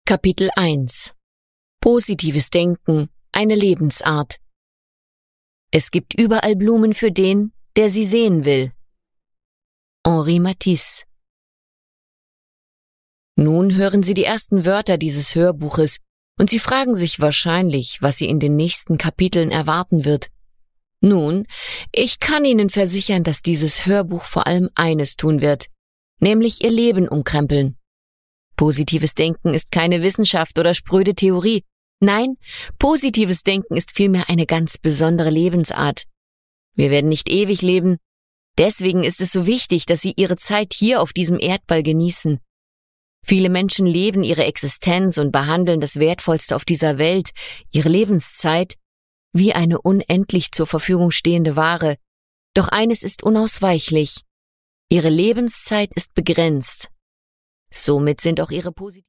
Kapitel 1 Positives Denken, eine Lebensart. Es gibt überall Blumen für den, der sie sehen will. Henri Matisse. Nun hören Sie die ersten Wörter dieses Hörbuches und Sie fragen sich wahrscheinlich, was Sie in den nächsten Kapiteln erwarten wird. Nun, ich kann Ihnen versichern, dass dieses Hörbuch vor allem eines tun wird, nämlich Ihr Leben umkrempeln. Positives Denken ist keine Wissenschaft oder spröde Theorie. Nein, positives Denken ist vielmehr eine ganz besondere Lebensart. Wir werden nicht ewig leben. Deswegen ist es so wichtig, dass Sie Ihre Zeit hier auf diesem Erdball genießen. Viele Menschen leben ihre Existenz und behandeln das Wertvollste auf dieser Welt, ihre Lebenszeit, wie eine unendlich zur Verfügung stehende Ware. Doch eines ist unausweichlich. Ihre Lebenszeit ist begrenzt. Somit sind auch ihre positiven